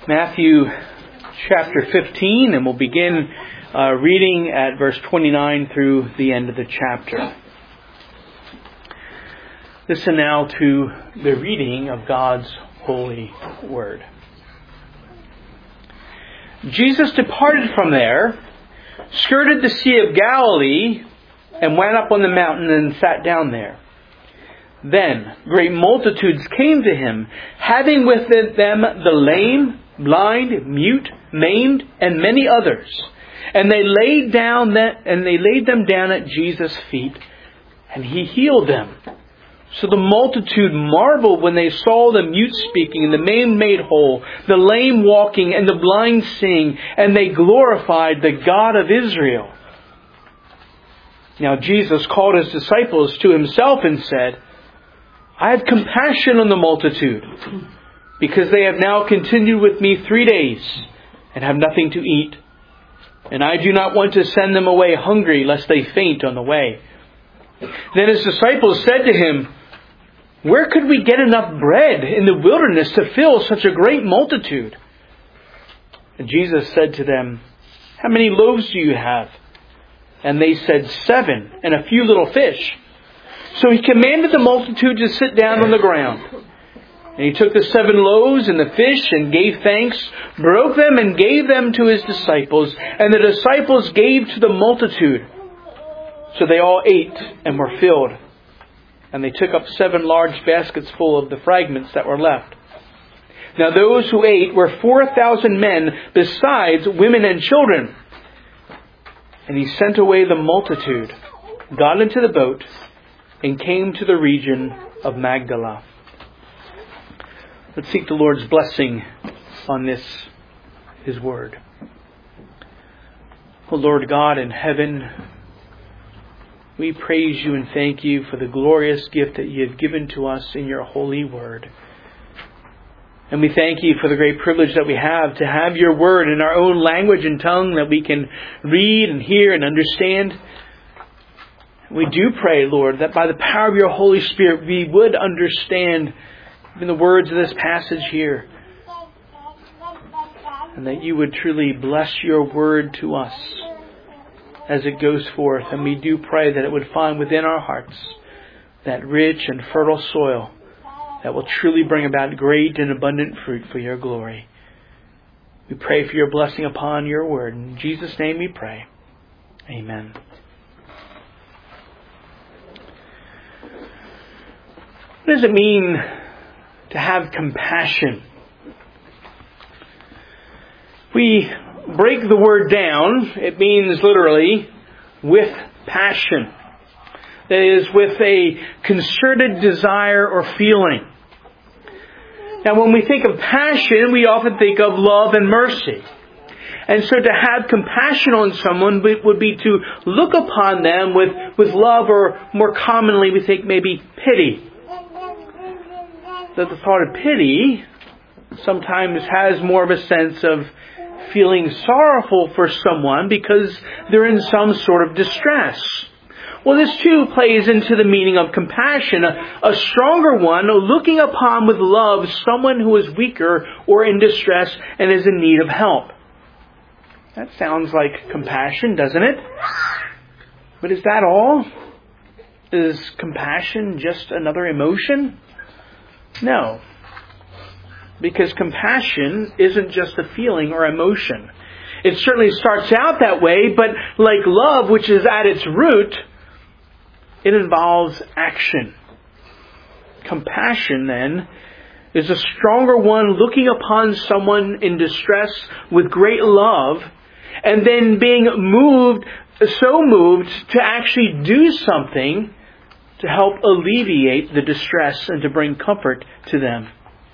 Matthew chapter 15, and we'll begin reading at verse 29 through the end of the chapter. Listen now to the reading of God's holy word. Jesus departed from there, skirted the Sea of Galilee, and went up on the mountain and sat down there. Then great multitudes came to him, having with them the lame, blind, mute, maimed, and many others. And they laid them down at Jesus' feet, and he healed them. So the multitude marveled when they saw the mute speaking, and the maimed made whole, the lame walking, and the blind seeing, and they glorified the God of Israel. Now Jesus called his disciples to himself and said, I have compassion on the multitude, because they have now continued with me 3 days, and have nothing to eat. And I do not want to send them away hungry, lest they faint on the way. Then his disciples said to him, Where could we get enough bread in the wilderness to fill such a great multitude? And Jesus said to them, How many loaves do you have? And they said, 7, and a few little fish. So he commanded the multitude to sit down on the ground. And he took the 7 loaves and the fish and gave thanks, broke them and gave them to his disciples. And the disciples gave to the multitude. So they all ate and were filled. And they took up 7 large baskets full of the fragments that were left. Now those who ate were 4,000 men, besides women and children. And he sent away the multitude, got into the boat, and came to the region of Magdala. Let's seek the Lord's blessing on this, His Word. O Lord God in heaven, we praise You and thank You for the glorious gift that You have given to us in Your holy Word. And we thank You for the great privilege that we have to have Your Word in our own language and tongue that we can read and hear and understand. We do pray, Lord, that by the power of Your Holy Spirit we would understand even the words of this passage here. And that You would truly bless Your Word to us as it goes forth. And we do pray that it would find within our hearts that rich and fertile soil that will truly bring about great and abundant fruit for Your glory. We pray for Your blessing upon Your Word. In Jesus' name we pray. Amen. What does it mean to have compassion? We break the word down. It means literally with passion. That is, with a concerted desire or feeling. Now, when we think of passion, we often think of love and mercy. And so to have compassion on someone would be to look upon them with love, or more commonly we think maybe pity. That the thought of pity sometimes has more of a sense of feeling sorrowful for someone because they're in some sort of distress. Well, this too plays into the meaning of compassion, a stronger one, looking upon with love someone who is weaker or in distress and is in need of help. That sounds like compassion, doesn't it? But is that all? Is compassion just another emotion? No. Because compassion isn't just a feeling or emotion. It certainly starts out that way, but like love, which is at its root, it involves action. Compassion, then, is a stronger one looking upon someone in distress with great love, and then being so moved to actually do something to help alleviate the distress and to bring comfort to them.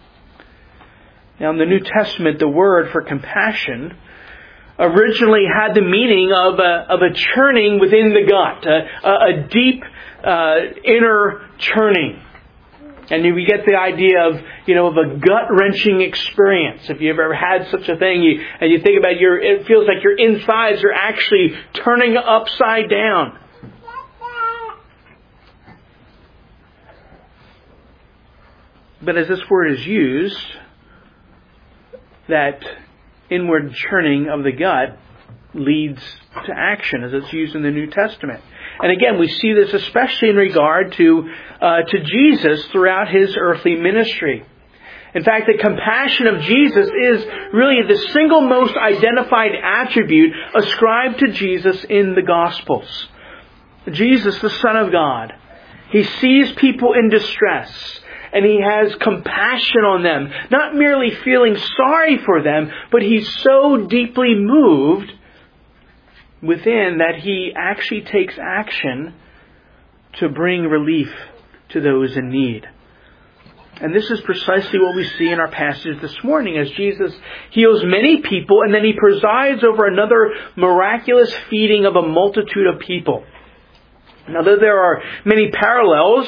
Now, in the New Testament, the word for compassion originally had the meaning of a churning within the gut, a deep inner churning. And we get the idea of a gut-wrenching experience. If you've ever had such a thing, and you think about it feels like your insides are actually turning upside down. But as this word is used, that inward churning of the gut leads to action, as it's used in the New Testament. And again, we see this especially in regard to Jesus throughout His earthly ministry. In fact, the compassion of Jesus is really the single most identified attribute ascribed to Jesus in the Gospels. Jesus, the Son of God, He sees people in distress, and He has compassion on them. Not merely feeling sorry for them, but He's so deeply moved within that He actually takes action to bring relief to those in need. And this is precisely what we see in our passage this morning as Jesus heals many people, and then He presides over another miraculous feeding of a multitude of people. Now, though there are many parallels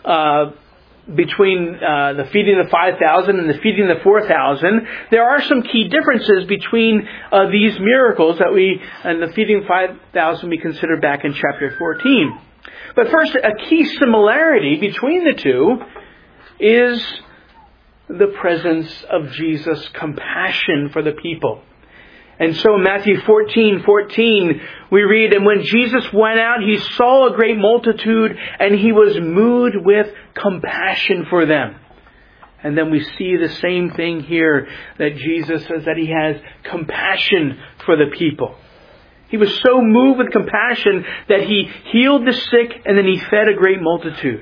between the feeding of the 5,000 and the feeding of the 4,000, there are some key differences between these miracles and the feeding of 5,000 we considered back in chapter 14. But first, a key similarity between the two is the presence of Jesus' compassion for the people. And so in Matthew 14:14, we read, "And when Jesus went out, He saw a great multitude, and He was moved with compassion for them." And then we see the same thing here, that Jesus says that He has compassion for the people. He was so moved with compassion that He healed the sick, and then He fed a great multitude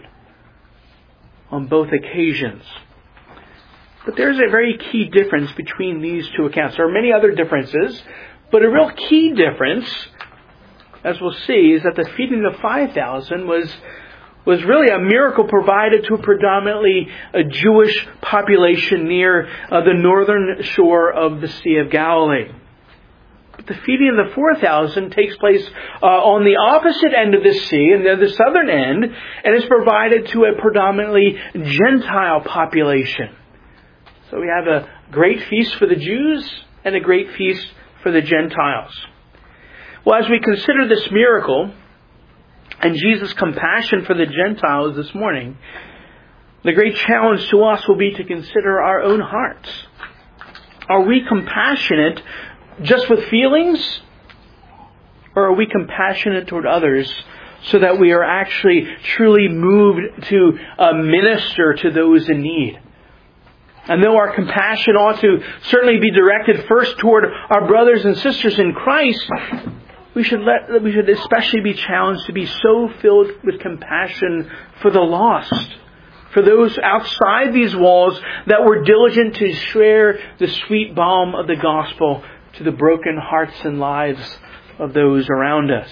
on both occasions. But there's a very key difference between these two accounts. There are many other differences, but a real key difference, as we'll see, is that the feeding of 5,000 was really a miracle provided to a predominantly a Jewish population near the northern shore of the Sea of Galilee. But the feeding of the 4,000 takes place on the opposite end of the sea, and the southern end, and is provided to a predominantly Gentile population. So we have a great feast for the Jews and a great feast for the Gentiles. Well, as we consider this miracle and Jesus' compassion for the Gentiles this morning, the great challenge to us will be to consider our own hearts. Are we compassionate just with feelings? Or are we compassionate toward others so that we are actually truly moved to minister to those in need? And though our compassion ought to certainly be directed first toward our brothers and sisters in Christ, we should especially be challenged to be so filled with compassion for the lost, for those outside these walls that were diligent to share the sweet balm of the gospel to the broken hearts and lives of those around us.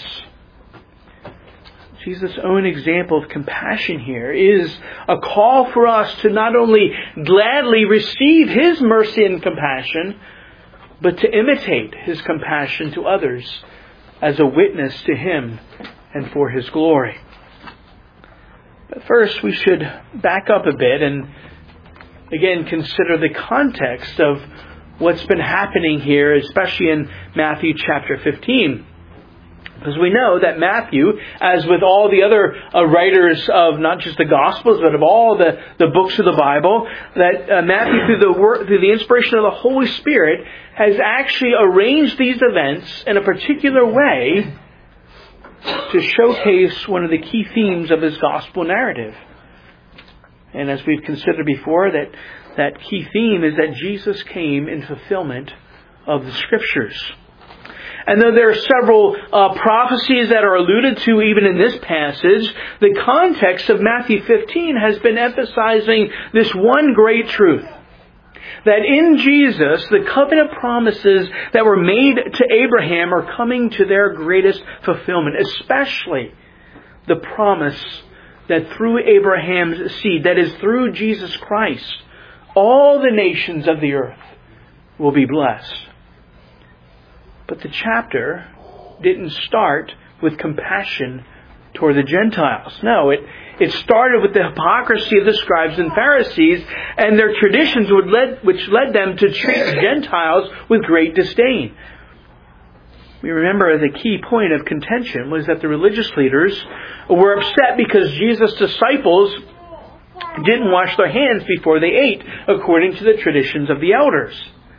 Jesus' own example of compassion here is a call for us to not only gladly receive His mercy and compassion, but to imitate His compassion to others as a witness to Him and for His glory. But first, we should back up a bit and again consider the context of what's been happening here, especially in Matthew chapter 15. Because we know that Matthew, as with all the other writers of not just the Gospels, but of all the books of the Bible, that Matthew, through the inspiration of the Holy Spirit, has actually arranged these events in a particular way to showcase one of the key themes of his Gospel narrative. And as we've considered before, that key theme is that Jesus came in fulfillment of the Scriptures. And though there are several prophecies that are alluded to even in this passage, the context of Matthew 15 has been emphasizing this one great truth. That in Jesus, the covenant promises that were made to Abraham are coming to their greatest fulfillment, especially the promise that through Abraham's seed, that is through Jesus Christ, all the nations of the earth will be blessed. But the chapter didn't start with compassion toward the Gentiles. No, it started with the hypocrisy of the scribes and Pharisees and their traditions which led them to treat Gentiles with great disdain. We remember the key point of contention was that the religious leaders were upset because Jesus' disciples didn't wash their hands before they ate, according to the traditions of the elders.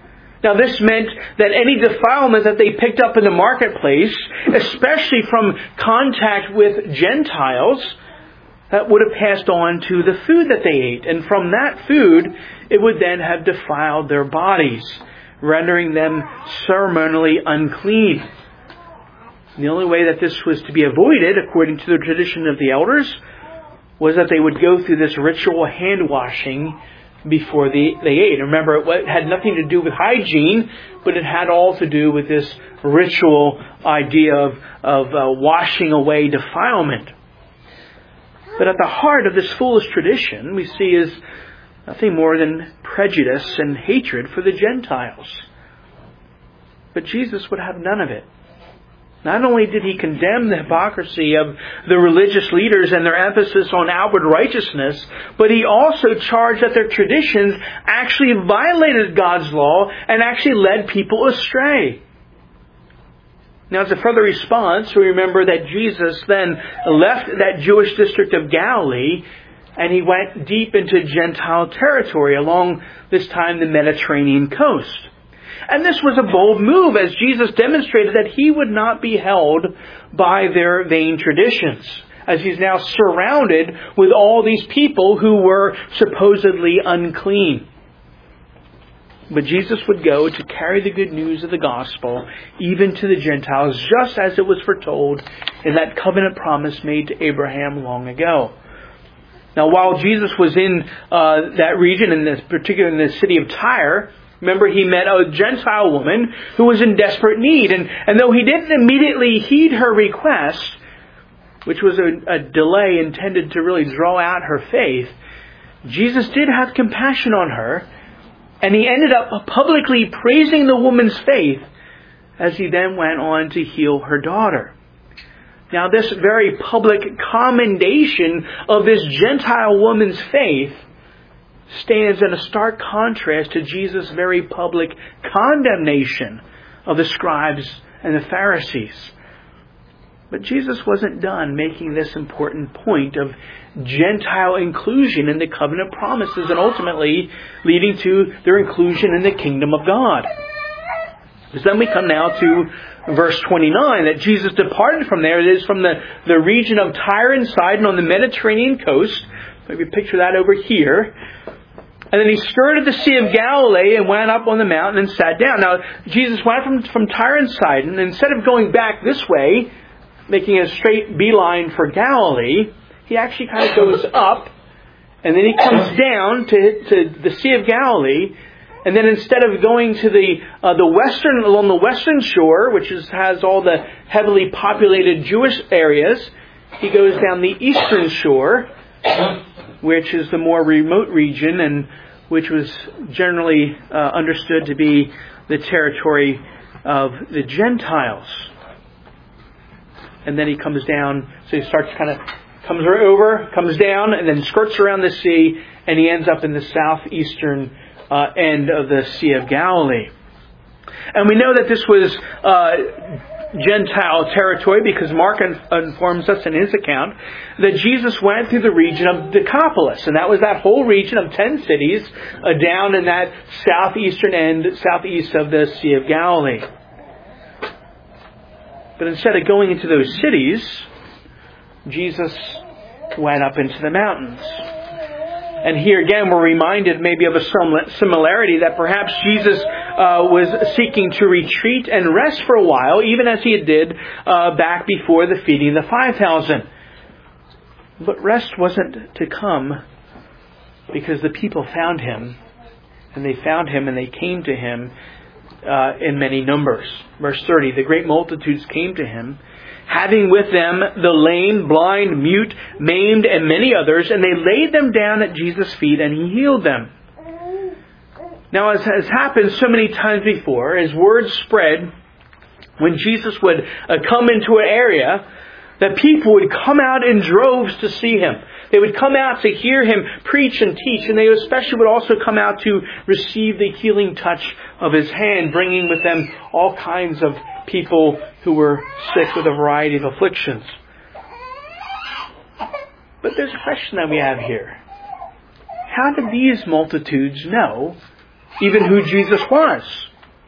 Now this meant that any defilement that they picked up in the marketplace, especially from contact with Gentiles, that would have passed on to the food that they ate. And from that food, it would then have defiled their bodies, rendering them ceremonially unclean. And the only way that this was to be avoided, according to the tradition of the elders, was that they would go through this ritual hand washing before they ate. Remember, it had nothing to do with hygiene, but it had all to do with this ritual idea of washing away defilement. But at the heart of this foolish tradition, we see is nothing more than prejudice and hatred for the Gentiles. But Jesus would have none of it. Not only did he condemn the hypocrisy of the religious leaders and their emphasis on outward righteousness, but he also charged that their traditions actually violated God's law and actually led people astray. Now, as a further response, we remember that Jesus then left that Jewish district of Galilee and he went deep into Gentile territory along this time the Mediterranean coast. And this was a bold move, as Jesus demonstrated that he would not be held by their vain traditions, as he's now surrounded with all these people who were supposedly unclean. But Jesus would go to carry the good news of the gospel even to the Gentiles, just as it was foretold in that covenant promise made to Abraham long ago. Now, while Jesus was in that region, particularly in the city of Tyre, remember, he met a Gentile woman who was in desperate need. And though he didn't immediately heed her request, which was a delay intended to really draw out her faith, Jesus did have compassion on her. And he ended up publicly praising the woman's faith as he then went on to heal her daughter. Now, this very public commendation of this Gentile woman's faith stands in a stark contrast to Jesus' very public condemnation of the scribes and the Pharisees. But Jesus wasn't done making this important point of Gentile inclusion in the covenant promises and ultimately leading to their inclusion in the kingdom of God. Because then we come now to verse 29, that Jesus departed from there. It is from the region of Tyre and Sidon on the Mediterranean coast. Maybe picture that over here. And then he skirted the Sea of Galilee and went up on the mountain and sat down. Now, Jesus went from Tyre and Sidon, and instead of going back this way, making a straight beeline for Galilee, he actually kind of goes up, and then he comes down to the Sea of Galilee, and then instead of going to along the western shore, which has all the heavily populated Jewish areas, he goes down the eastern shore, which is the more remote region and which was generally understood to be the territory of the Gentiles. And then he comes down, so he starts comes down, and then skirts around the sea, and he ends up in the southeastern end of the Sea of Galilee. And we know that this was Gentile territory because Mark informs us in his account that Jesus went through the region of Decapolis, and that was that whole region of 10 cities down in that southeastern end, southeast of the Sea of Galilee. But instead of going into those cities, Jesus went up into the mountains. And here again we're reminded maybe of a similarity that perhaps Jesus was seeking to retreat and rest for a while, even as he did back before the feeding of the 5,000. But rest wasn't to come because the people found him, and they found him and they came to him in many numbers. Verse 30, the great multitudes came to him, having with them the lame, blind, mute, maimed, and many others, and they laid them down at Jesus' feet, and he healed them. Now, as has happened so many times before, as word spread, when Jesus would come into an area, that people would come out in droves to see him. They would come out to hear him preach and teach, and they especially would also come out to receive the healing touch of his hand, bringing with them all kinds of people who were sick with a variety of afflictions. But there's a question that we have here. How did these multitudes know even who Jesus was?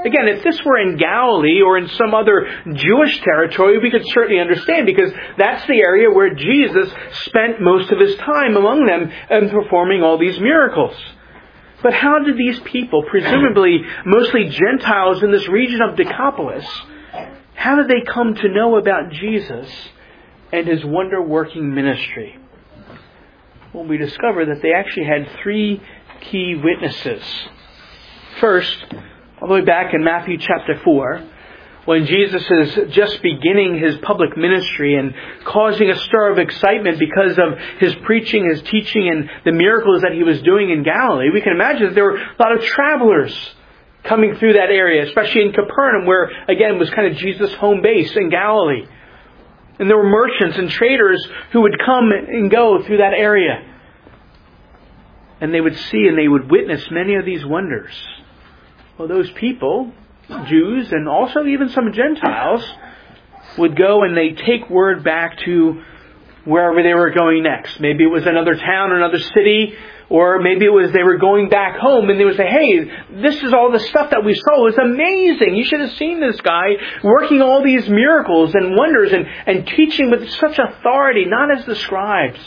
Again, if this were in Galilee or in some other Jewish territory, we could certainly understand, because that's the area where Jesus spent most of his time among them and performing all these miracles. But how did these people, presumably mostly Gentiles in this region of Decapolis, how did they come to know about Jesus and his wonder-working ministry? Well, we discover that they actually had three key witnesses. First, all the way back in Matthew chapter 4, when Jesus is just beginning his public ministry and causing a stir of excitement because of his preaching, his teaching, and the miracles that he was doing in Galilee, we can imagine that there were a lot of travelers coming through that area, especially in Capernaum, where, again, was kind of Jesus' home base in Galilee. And there were merchants and traders who would come and go through that area. And they would see and they would witness many of these wonders. Well, those people, Jews and also even some Gentiles, would go and they'd take word back to wherever they were going next. Maybe it was another town, another city, or maybe it was they were going back home and they would say, hey, this is all the stuff that we saw. It was amazing. You should have seen this guy working all these miracles and wonders and teaching with such authority, not as the scribes.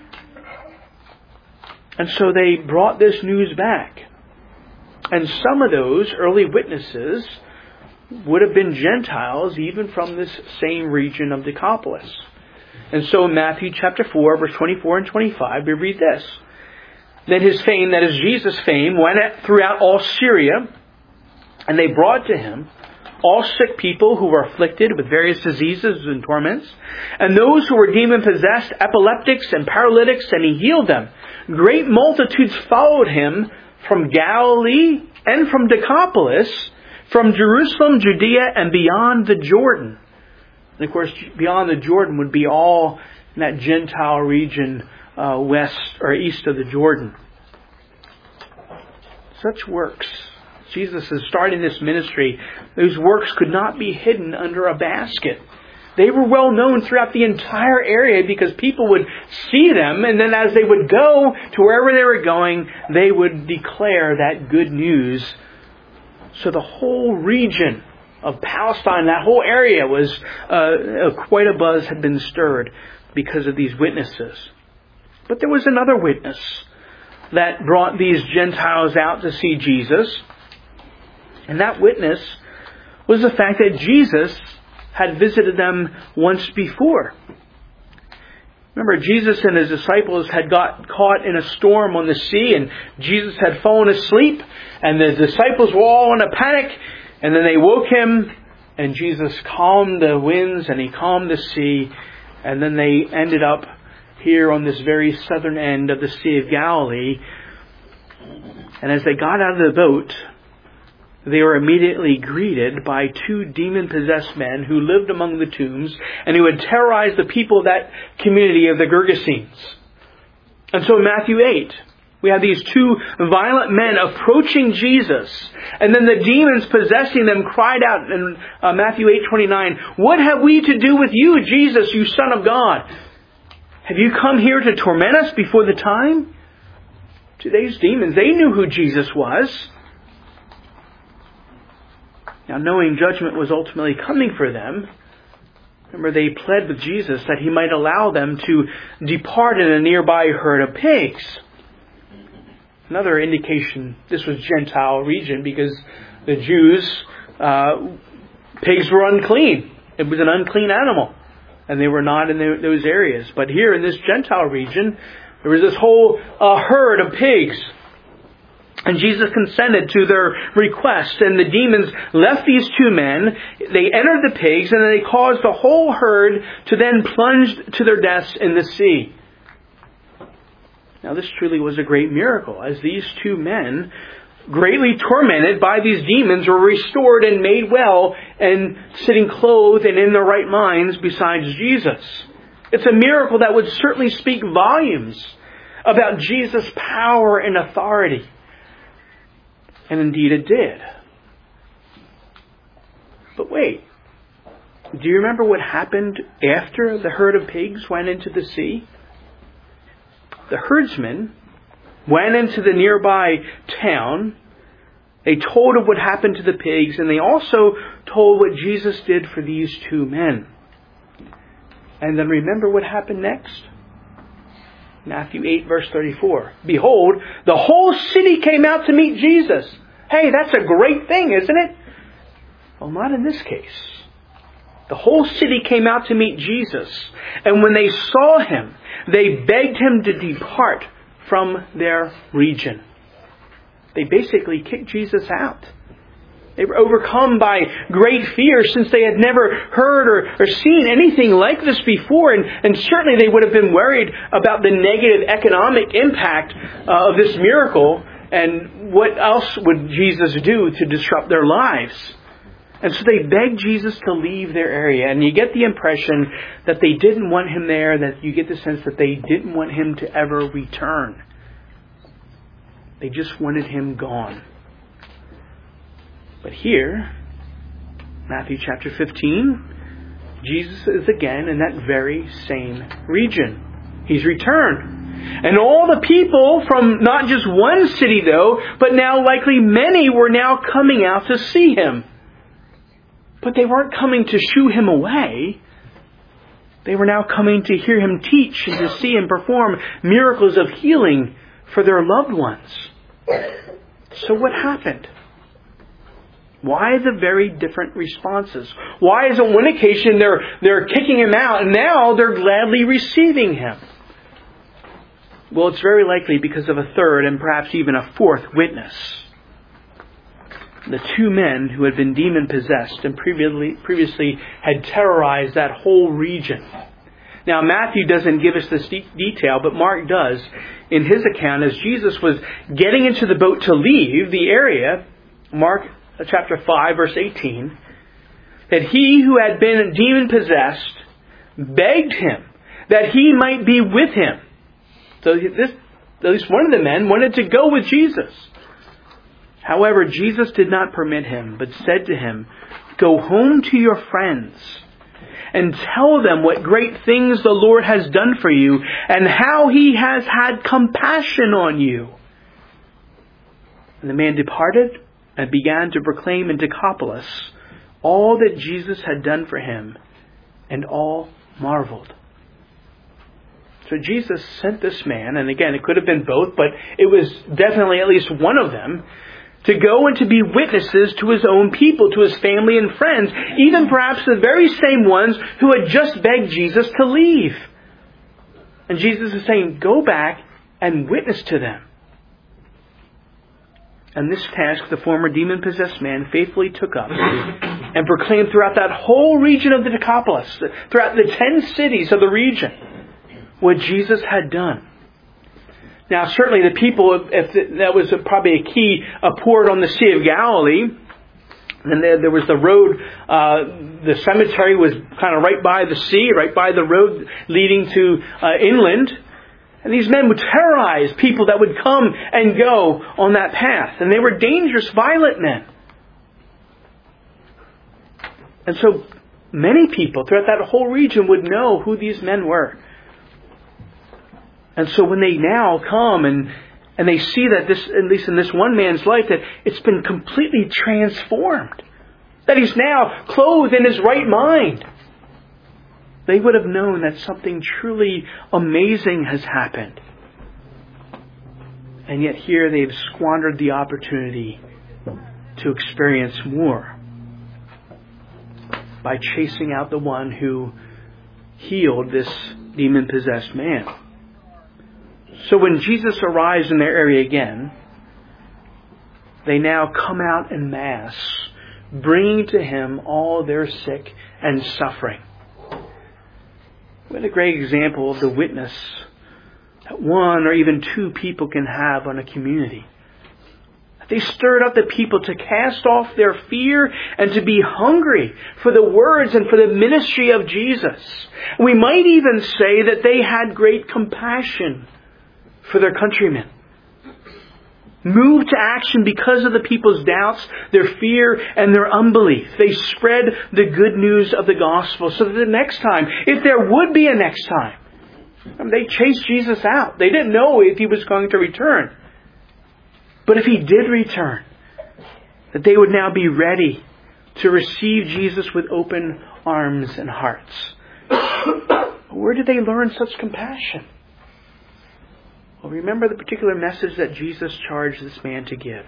And so they brought this news back. And some of those early witnesses would have been Gentiles, even from this same region of Decapolis. And so in Matthew chapter 4, verse 24 and 25, we read this. Then his fame, that is Jesus' fame, went throughout all Syria, and they brought to him all sick people who were afflicted with various diseases and torments, and those who were demon-possessed, epileptics and paralytics, and he healed them. Great multitudes followed him from Galilee and from Decapolis, from Jerusalem, Judea, and beyond the Jordan. And of course, beyond the Jordan would be all in that Gentile region west or east of the Jordan. Such works. Jesus is starting this ministry. Those works could not be hidden under a basket. They were well known throughout the entire area because people would see them, and then as they would go to wherever they were going, they would declare that good news. So the whole region of Palestine, that whole area was quite a buzz had been stirred because of these witnesses. But there was another witness that brought these Gentiles out to see Jesus. And that witness was the fact that Jesus had visited them once before. Remember, Jesus and his disciples had got caught in a storm on the sea, and Jesus had fallen asleep, and the disciples were all in a panic, and then they woke him, and Jesus calmed the winds, and he calmed the sea, and then they ended up here on this very southern end of the Sea of Galilee. And as they got out of the boat, they were immediately greeted by two demon-possessed men who lived among the tombs and who had terrorized the people of that community of the Gergesenes. And so in Matthew 8, we have these two violent men approaching Jesus. And then the demons possessing them cried out in Matthew 8:29, "What have we to do with you, Jesus, you Son of God? Have you come here to torment us before the time?" To these demons, they knew who Jesus was. Now, knowing judgment was ultimately coming for them, remember, they pled with Jesus that he might allow them to depart in a nearby herd of pigs. Another indication this was Gentile region because the Jews, pigs were unclean. It was an unclean animal. And they were not in those areas. But here in this Gentile region, there was this whole herd of pigs. And Jesus consented to their request. And the demons left these two men. They entered the pigs, and they caused the whole herd to then plunge to their deaths in the sea. Now, this truly was a great miracle, as these two men, greatly tormented by these demons, were restored and made well and sitting clothed and in their right minds besides Jesus. It's a miracle that would certainly speak volumes about Jesus' power and authority. And indeed it did. But wait, do you remember what happened after the herd of pigs went into the sea? The herdsmen went into the nearby town, They told of what happened to the pigs, and they also told what Jesus did for these two men. And then remember what happened next? Matthew 8, verse 34. Behold, the whole city came out to meet Jesus. Hey, that's a great thing, isn't it? Well, not in this case. The whole city came out to meet Jesus. And when they saw Him, they begged Him to depart from their region. They basically kicked Jesus out. They were overcome by great fear since they had never heard or seen anything like this before. And certainly they would have been worried about the negative economic impact of this miracle. And what else would Jesus do to disrupt their lives? And so they begged Jesus to leave their area. And you get the impression that they didn't want Him there, that you get the sense that they didn't want Him to ever return. They just wanted Him gone. But here, Matthew chapter 15, Jesus is again in that very same region. He's returned. And all the people from not just one city though, but now likely many were now coming out to see Him. But they weren't coming to shoo Him away. They were now coming to hear Him teach and to see Him perform miracles of healing for their loved ones. So what happened? Why the very different responses? Why is on one occasion they're kicking Him out and now they're gladly receiving Him? Well, it's very likely because of a third and perhaps even a fourth witness. The two men who had been demon-possessed and previously had terrorized that whole region. Now, Matthew doesn't give us this detail, but Mark does. In his account, as Jesus was getting into the boat to leave the area, Mark chapter 5, verse 18, that he who had been demon-possessed begged Him that he might be with him. So at least one of the men wanted to go with Jesus. However, Jesus did not permit him, but said to him, "Go home to your friends and tell them what great things the Lord has done for you and how He has had compassion on you." And the man departed and began to proclaim in Decapolis all that Jesus had done for him, and all marveled. So Jesus sent this man, and again, it could have been both, but it was definitely at least one of them, to go and to be witnesses to His own people, to His family and friends, even perhaps the very same ones who had just begged Jesus to leave. And Jesus is saying, go back and witness to them. And this task the former demon-possessed man faithfully took up and proclaimed throughout that whole region of the Decapolis, throughout the 10 cities of the region, what Jesus had done. Now, certainly the people, that was probably a key port on the Sea of Galilee. And there was the road, the cemetery was kind of right by the sea, right by the road leading to inland. And these men would terrorize people that would come and go on that path. And they were dangerous, violent men. And so many people throughout that whole region would know who these men were. And so when they now come and they see that this, at least in this one man's life, that it's been completely transformed, that he's now clothed in his right mind, they would have known that something truly amazing has happened. And yet here they've squandered the opportunity to experience more by chasing out the one who healed this demon-possessed man. So when Jesus arrives in their area again, they now come out en masse, bringing to Him all their sick and suffering. What a great example of the witness that one or even two people can have on a community. They stirred up the people to cast off their fear and to be hungry for the words and for the ministry of Jesus. We might even say that they had great compassion for their countrymen. Moved to action because of the people's doubts, their fear, and their unbelief. They spread the good news of the gospel so that the next time, if there would be a next time, they chased Jesus out. They didn't know if He was going to return. But if He did return, that they would now be ready to receive Jesus with open arms and hearts. Where did they learn such compassion? Well, remember the particular message that Jesus charged this man to give.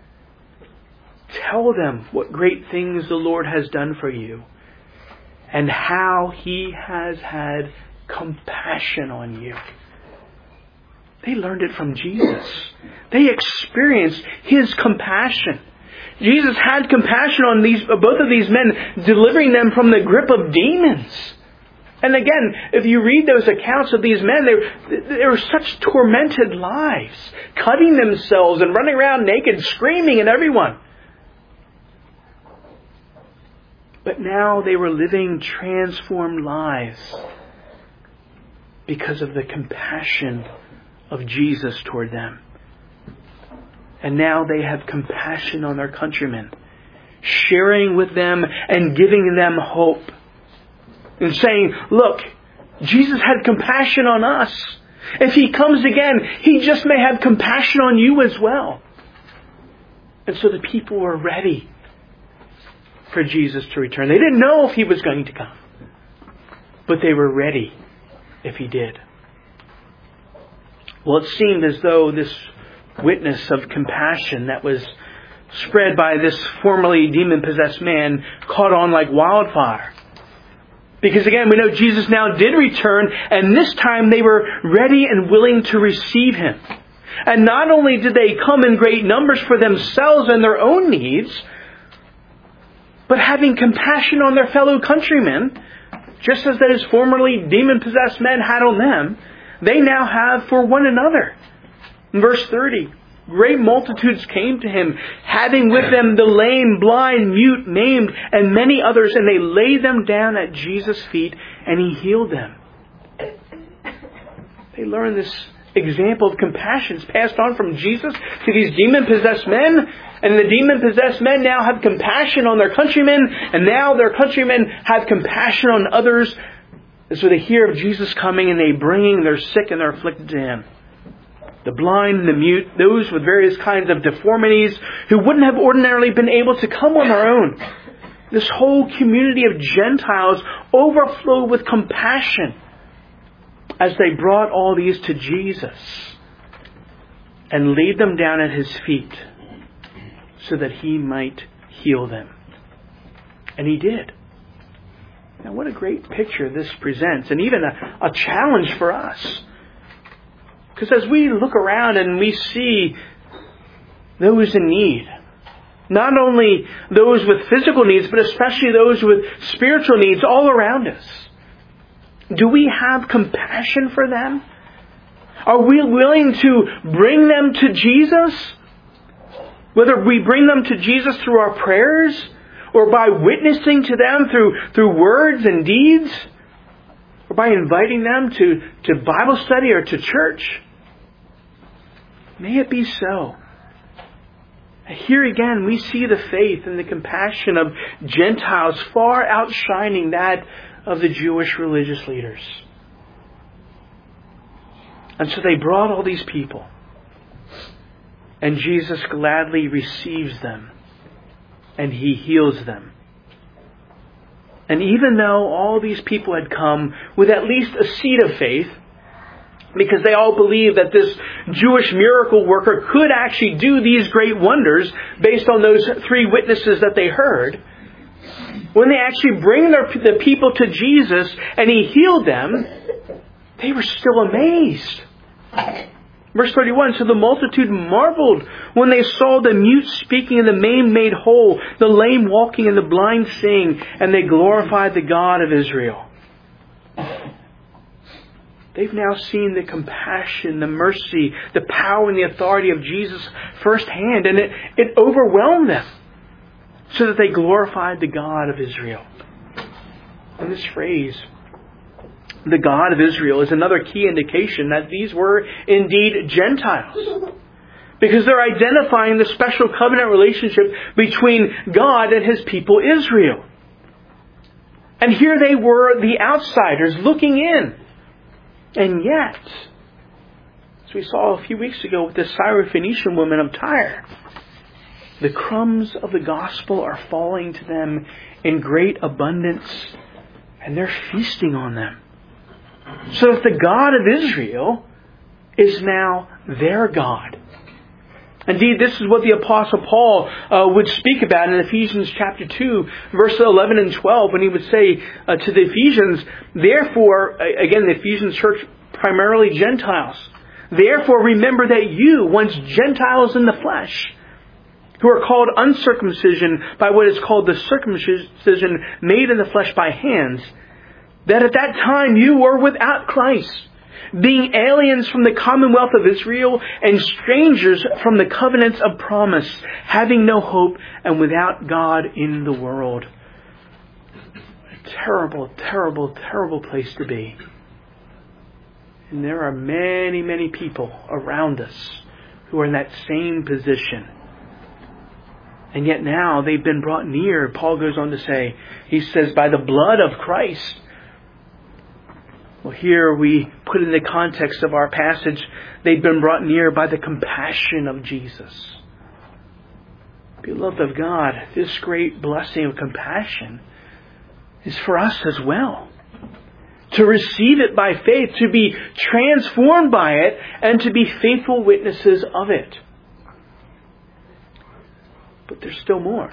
Tell them what great things the Lord has done for you and how He has had compassion on you. They learned it from Jesus. They experienced His compassion. Jesus had compassion on both of these men, delivering them from the grip of demons. And again, if you read those accounts of these men, they were such tormented lives, cutting themselves and running around naked, screaming at everyone. But now they were living transformed lives because of the compassion of Jesus toward them. And now they have compassion on their countrymen, sharing with them and giving them hope. And saying, look, Jesus had compassion on us. If He comes again, He just may have compassion on you as well. And so the people were ready for Jesus to return. They didn't know if He was going to come, but they were ready if He did. Well, it seemed as though this witness of compassion that was spread by this formerly demon-possessed man caught on like wildfire. Because again, we know Jesus now did return, and this time they were ready and willing to receive Him. And not only did they come in great numbers for themselves and their own needs, but having compassion on their fellow countrymen, just as those formerly demon-possessed men had on them, they now have for one another. In verse 30, great multitudes came to Him, having with them the lame, blind, mute, maimed, and many others, and they laid them down at Jesus' feet, and He healed them. They learned this example of compassion passed on from Jesus to these demon-possessed men, and the demon-possessed men now have compassion on their countrymen, and now their countrymen have compassion on others. And so they hear of Jesus coming, and they bring their sick and their afflicted to Him. The blind and the mute, those with various kinds of deformities who wouldn't have ordinarily been able to come on their own. This whole community of Gentiles overflowed with compassion as they brought all these to Jesus and laid them down at His feet so that He might heal them. And He did. Now what a great picture this presents, and even a challenge for us. Because as we look around and we see those in need, not only those with physical needs, but especially those with spiritual needs all around us, do we have compassion for them? Are we willing to bring them to Jesus? Whether we bring them to Jesus through our prayers or by witnessing to them through words and deeds, or by inviting them to Bible study or to church. May it be so. Here again, we see the faith and the compassion of Gentiles far outshining that of the Jewish religious leaders. And so they brought all these people. And Jesus gladly receives them. And He heals them. And even though all these people had come with at least a seed of faith, because they all believed that this Jewish miracle worker could actually do these great wonders based on those three witnesses that they heard, when they actually bring the people to Jesus and He healed them, they were still amazed. Verse 31, so the multitude marveled when they saw the mute speaking and the maimed made whole, the lame walking and the blind seeing, and they glorified the God of Israel. They've now seen the compassion, the mercy, the power and the authority of Jesus firsthand, and it overwhelmed them so that they glorified the God of Israel. And this phrase, the God of Israel, is another key indication that these were indeed Gentiles. Because they're identifying the special covenant relationship between God and His people Israel. And here they were, the outsiders, looking in. And yet, as we saw a few weeks ago with the Syrophoenician woman of Tyre, The crumbs of the gospel are falling to them in great abundance, and they're feasting on them. So that the God of Israel is now their God. Indeed, this is what the Apostle Paul would speak about in Ephesians chapter 2, verses 11 and 12, when he would say to the Ephesians, therefore, again, the Ephesian church, primarily Gentiles, therefore remember that you, once Gentiles in the flesh, who are called uncircumcision by what is called the circumcision made in the flesh by hands, that at that time you were without Christ, being aliens from the commonwealth of Israel and strangers from the covenants of promise, having no hope and without God in the world. A terrible, terrible, terrible place to be. And there are many, many people around us who are in that same position. And yet now they've been brought near. Paul goes on to say, he says, by the blood of Christ. Well, here we put in the context of our passage, they've been brought near by the compassion of Jesus. Beloved of God, this great blessing of compassion is for us as well. To receive it by faith, to be transformed by it, and to be faithful witnesses of it. But there's still more.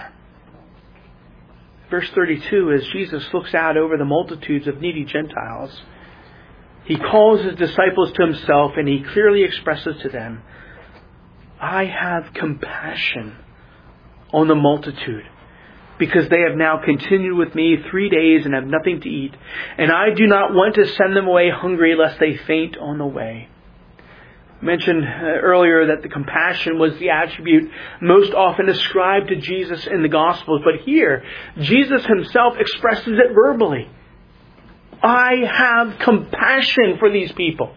Verse 32, as Jesus looks out over the multitudes of needy Gentiles, He calls His disciples to Himself and He clearly expresses to them, I have compassion on the multitude, because they have now continued with me 3 days and have nothing to eat. And I do not want to send them away hungry, lest they faint on the way. I mentioned earlier that the compassion was the attribute most often ascribed to Jesus in the Gospels. But here, Jesus Himself expresses it verbally. I have compassion for these people.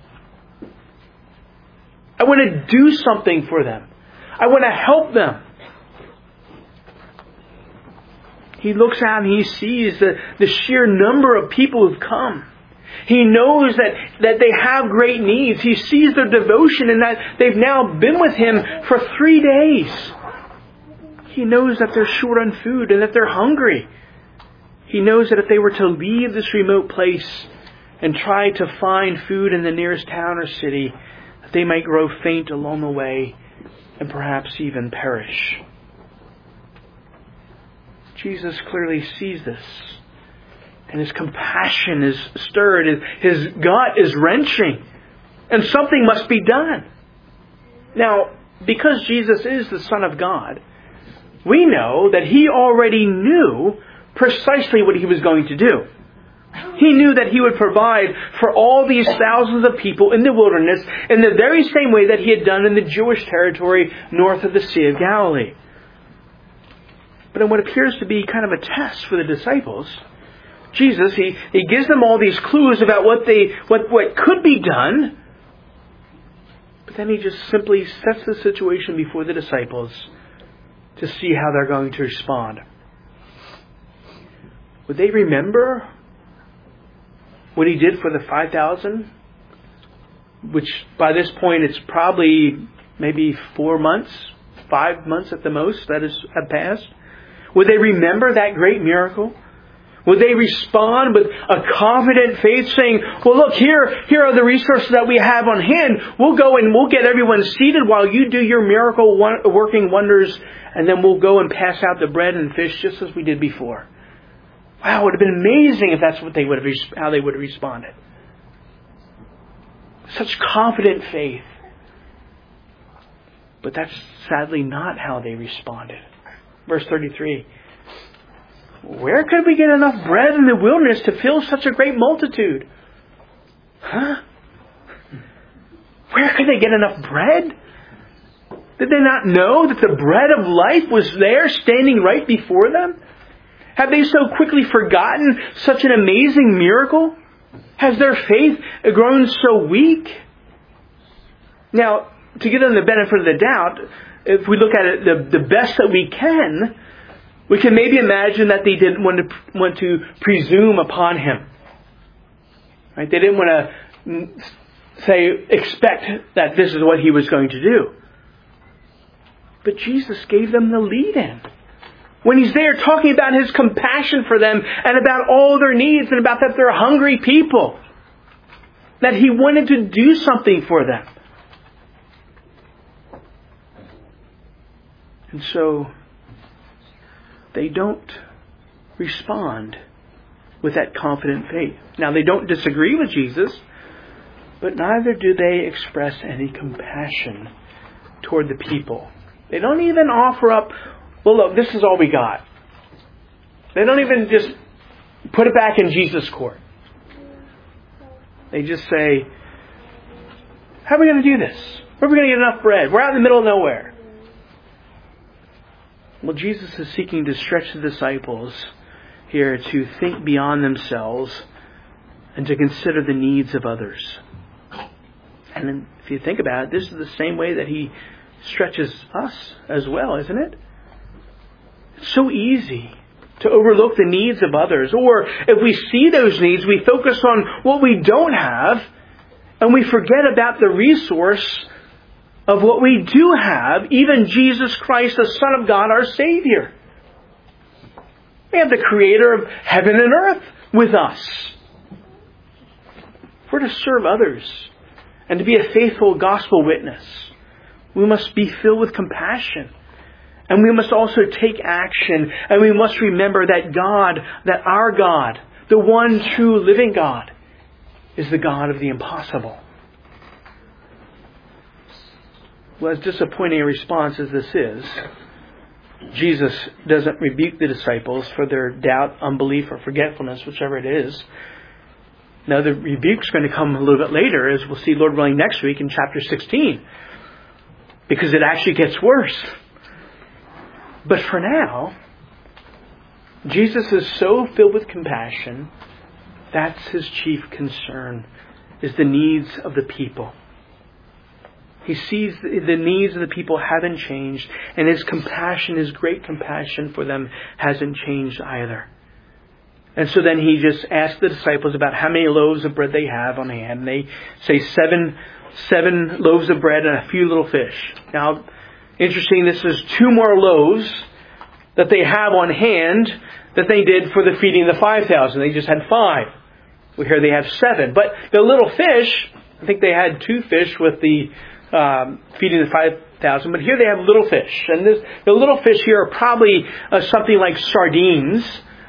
I want to do something for them. I want to help them. He looks out and He sees the sheer number of people who've come. He knows that they have great needs. He sees their devotion and that they've now been with Him for 3 days. He knows that they're short on food and that they're hungry. He knows that if they were to leave this remote place and try to find food in the nearest town or city, that they might grow faint along the way and perhaps even perish. Jesus clearly sees this. And His compassion is stirred. His gut is wrenching. And something must be done. Now, because Jesus is the Son of God, we know that He already knew precisely what He was going to do. He knew that He would provide for all these thousands of people in the wilderness in the very same way that He had done in the Jewish territory north of the Sea of Galilee. But in what appears to be kind of a test for the disciples, Jesus, He gives them all these clues about what could be done. But then He just simply sets the situation before the disciples to see how they're going to respond. Would they remember what He did for the 5,000? Which by this point it's probably maybe 4 months, 5 months at the most that have passed. Would they remember that great miracle? Would they respond with a confident faith saying, well, look, here are the resources that we have on hand. We'll go and we'll get everyone seated while you do your miracle working wonders, and then we'll go and pass out the bread and fish just as we did before. Wow, it would have been amazing if that's what how they would have responded. Such confident faith. But that's sadly not how they responded. Verse 33. Where could we get enough bread in the wilderness to fill such a great multitude? Huh? Where could they get enough bread? Did they not know that the bread of life was there standing right before them? Have they so quickly forgotten such an amazing miracle? Has their faith grown so weak? Now, to give them the benefit of the doubt, if we look at it the best that we can maybe imagine that they didn't want to presume upon Him. Right? They didn't want to expect that this is what He was going to do. But Jesus gave them the lead-in. When He's there talking about His compassion for them and about all their needs and about that they're hungry people. That He wanted to do something for them. And so they don't respond with that confident faith. Now, they don't disagree with Jesus, but neither do they express any compassion toward the people. They don't even offer up, well, look, this is all we got. They don't even just put it back in Jesus' court. They just say, how are we going to do this? Where are we going to get enough bread? We're out in the middle of nowhere. Well, Jesus is seeking to stretch the disciples here to think beyond themselves and to consider the needs of others. And if you think about it, this is the same way that He stretches us as well, isn't it? It's so easy to overlook the needs of others. Or if we see those needs, we focus on what we don't have and we forget about the resource of what we do have, even Jesus Christ, the Son of God, our Savior. We have the Creator of heaven and earth with us. If we're to serve others and to be a faithful gospel witness, we must be filled with compassion. And we must also take action. And we must remember that God, that our God, the one true living God, is the God of the impossible. Well, as disappointing a response as this is, Jesus doesn't rebuke the disciples for their doubt, unbelief, or forgetfulness, whichever it is. Now, the rebuke's going to come a little bit later, as we'll see, Lord willing, next week in chapter 16. Because it actually gets worse. But for now, Jesus is so filled with compassion, that's His chief concern, is the needs of the people. He sees the needs of the people haven't changed, and His compassion, His great compassion for them, hasn't changed either. And so then He just asks the disciples about how many loaves of bread they have on hand. And they say seven loaves of bread and a few little fish. Now, interesting, this is 2 more loaves that they have on hand that they did for the feeding of the 5,000. They just had 5. We hear they have 7. But the little fish, I think they had 2 fish with the feeding the 5,000. But here they have little fish. And the little fish here are probably something like sardines.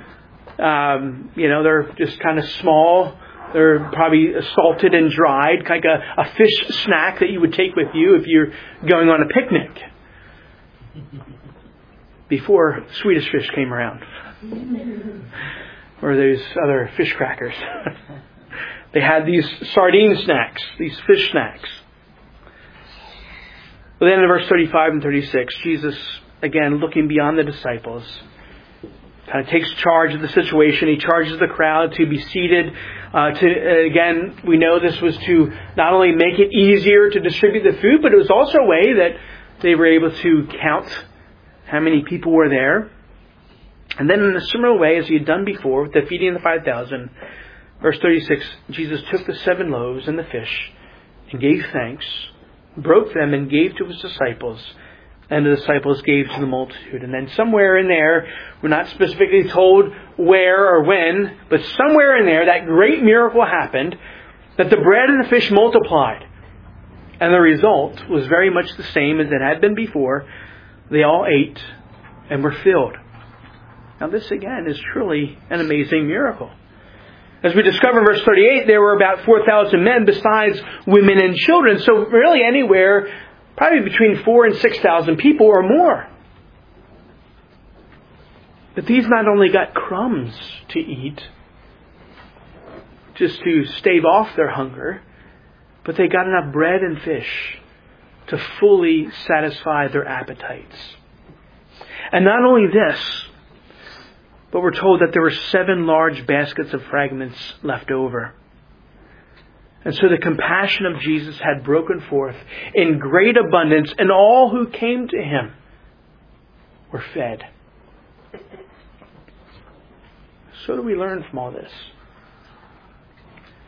They're just kind of small. They're probably salted and dried, like a fish snack that you would take with you if you're going on a picnic. Before Swedish Fish came around. Or those other fish crackers. They had these sardine snacks, these fish snacks. But then in verse 35 and 36, Jesus, again, looking beyond the disciples, kind of takes charge of the situation. He charges the crowd to be seated. Again, we know this was to not only make it easier to distribute the food, but it was also a way that they were able to count how many people were there. And then in a similar way as He had done before with the feeding of the 5,000, verse 36, Jesus took the 7 loaves and the fish and gave thanks, broke them and gave to His disciples, and the disciples gave to the multitude. And then somewhere in there, we're not specifically told where or when, but somewhere in there, that great miracle happened, that the bread and the fish multiplied. And the result was very much the same as it had been before. They all ate and were filled. Now this again is truly an amazing miracle. As we discover in verse 38, there were about 4,000 men besides women and children. So really anywhere, probably between 4,000 and 6,000 people or more. But these not only got crumbs to eat, just to stave off their hunger, but they got enough bread and fish to fully satisfy their appetites. And not only this, but we're told that there were 7 large baskets of fragments left over. And so the compassion of Jesus had broken forth in great abundance, and all who came to Him were fed. So do we learn from all this?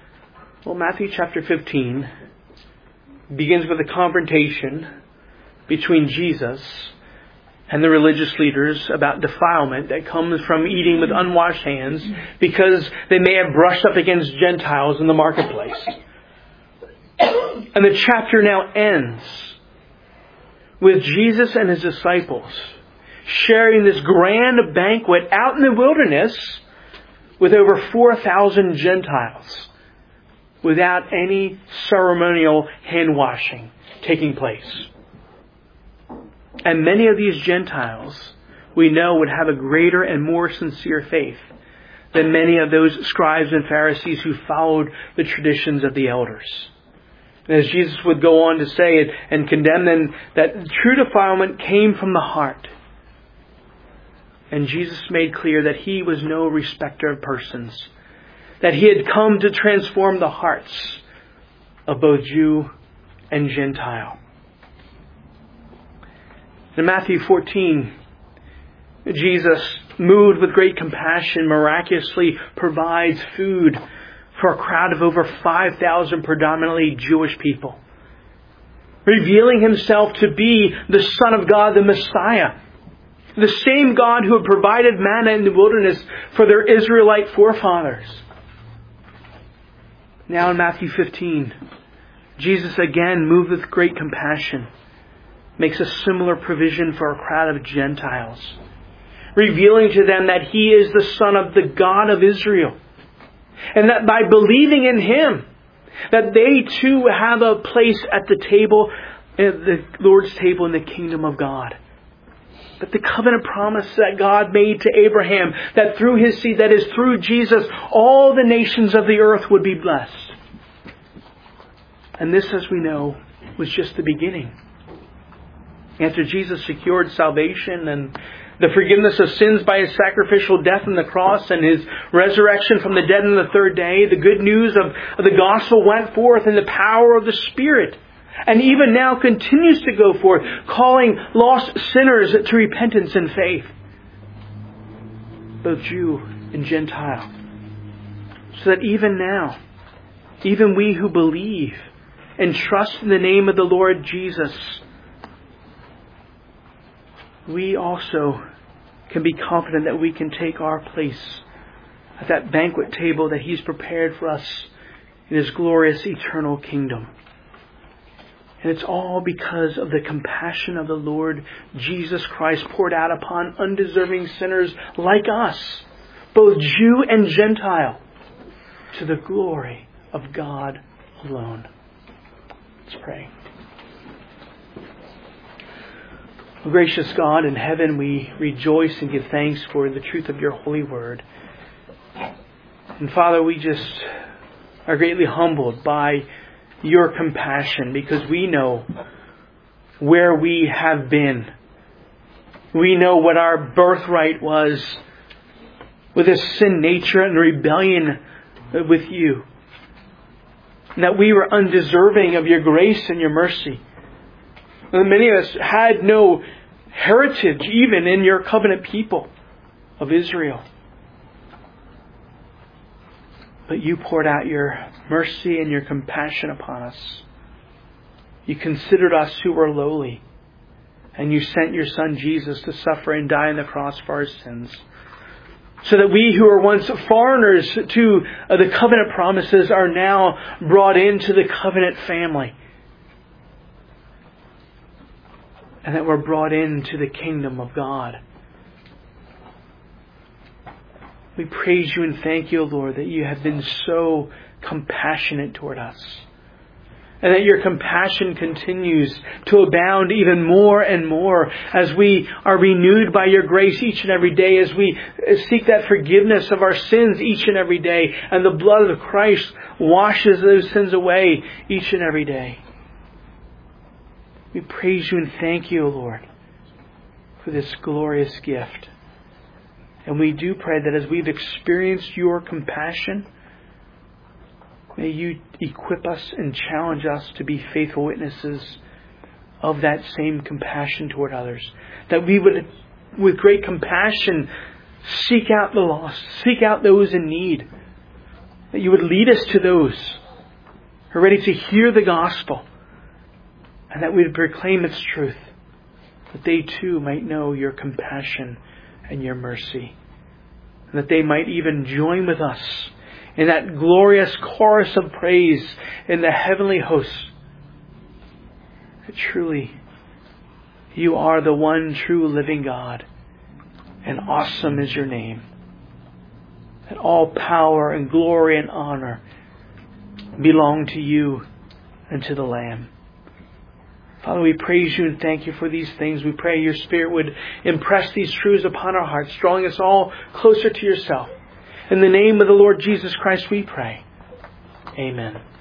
Well, Matthew chapter 15 begins with a confrontation between Jesus and the religious leaders about defilement that comes from eating with unwashed hands because they may have brushed up against Gentiles in the marketplace. And the chapter now ends with Jesus and His disciples sharing this grand banquet out in the wilderness with over 4,000 Gentiles without any ceremonial hand washing taking place. And many of these Gentiles, we know, would have a greater and more sincere faith than many of those scribes and Pharisees who followed the traditions of the elders. And as Jesus would go on to say and condemn them, that true defilement came from the heart. And Jesus made clear that He was no respecter of persons, that He had come to transform the hearts of both Jew and Gentile. In Matthew 14, Jesus, moved with great compassion, miraculously provides food for a crowd of over 5,000 predominantly Jewish people, revealing Himself to be the Son of God, the Messiah, the same God who had provided manna in the wilderness for their Israelite forefathers. Now in Matthew 15, Jesus again, moved with great compassion, makes a similar provision for a crowd of Gentiles, revealing to them that He is the Son of the God of Israel, and that by believing in Him, that they too have a place at the table, at the Lord's table in the kingdom of God. That the covenant promise that God made to Abraham, that through his seed, that is through Jesus, all the nations of the earth would be blessed. And this, as we know, was just the beginning. After Jesus secured salvation and the forgiveness of sins by His sacrificial death on the cross and His resurrection from the dead on the third day, the good news of the gospel went forth in the power of the Spirit. And even now continues to go forth, calling lost sinners to repentance and faith, both Jew and Gentile. So that even now, even we who believe and trust in the name of the Lord Jesus, we also can be confident that we can take our place at that banquet table that He's prepared for us in His glorious eternal kingdom. And it's all because of the compassion of the Lord Jesus Christ poured out upon undeserving sinners like us, both Jew and Gentile, to the glory of God alone. Let's pray. Gracious God in heaven, we rejoice and give thanks for the truth of Your holy word. And Father, we just are greatly humbled by Your compassion, because we know where we have been. We know what our birthright was with a sin nature and rebellion with You. And that we were undeserving of Your grace and Your mercy. And many of us had no heritage even in Your covenant people of Israel. But You poured out Your mercy and Your compassion upon us. You considered us who were lowly. And You sent Your Son Jesus to suffer and die on the cross for our sins. So that we who were once foreigners to the covenant promises are now brought into the covenant family. And that we're brought into the kingdom of God. We praise You and thank You, Lord, that You have been so compassionate toward us. And that Your compassion continues to abound even more and more as we are renewed by Your grace each and every day, as we seek that forgiveness of our sins each and every day. And the blood of Christ washes those sins away each and every day. We praise You and thank You, Lord, for this glorious gift. And we do pray that as we've experienced Your compassion, may You equip us and challenge us to be faithful witnesses of that same compassion toward others. That we would, with great compassion, seek out the lost, seek out those in need. That You would lead us to those who are ready to hear the gospel. And that we would proclaim its truth. that they too might know your compassion and your mercy. And that they might even join with us in that glorious chorus of praise in the heavenly hosts. That truly, you are the one true living God, and awesome is your name. That all power and glory and honor belong to you and to the Lamb. Father, we praise you and thank you for these things. We pray your Spirit would impress these truths upon our hearts, drawing us all closer to yourself. In the name of the Lord Jesus Christ we pray. Amen.